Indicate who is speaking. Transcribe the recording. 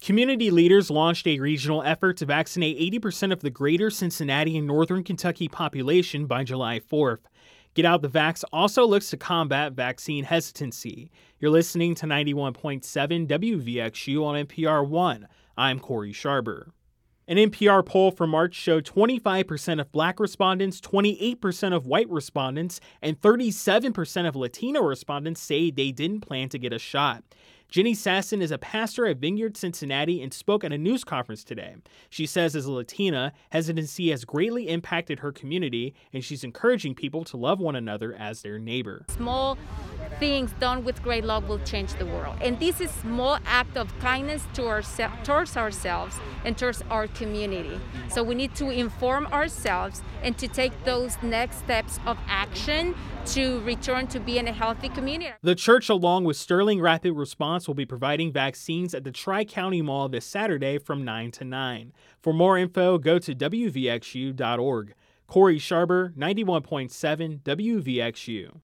Speaker 1: Community leaders launched a regional effort to vaccinate 80% of the greater Cincinnati and northern Kentucky population by July 4th. Get Out the Vax also looks to combat vaccine hesitancy. You're listening to 91.7 WVXU on NPR One. I'm Corey Sharber. An NPR poll from March showed 25% of Black respondents, 28% of white respondents, and 37% of Latino respondents say they didn't plan to get a shot. Jenny Sasson is a pastor at Vineyard Cincinnati and spoke at a news conference today. She says as a Latina, hesitancy has greatly impacted her community, and she's encouraging people to love one another as their neighbor.
Speaker 2: Small things done with great love will change the world. And this is a small act of kindness towards ourselves and towards our community. So we need to inform ourselves and to take those next steps of action to return to being a healthy community.
Speaker 1: The church, along with Sterling Rapid Response, will be providing vaccines at the Tri-County Mall this Saturday from 9 to 9. For more info, go to WVXU.org. Corey Sharber, 91.7 WVXU.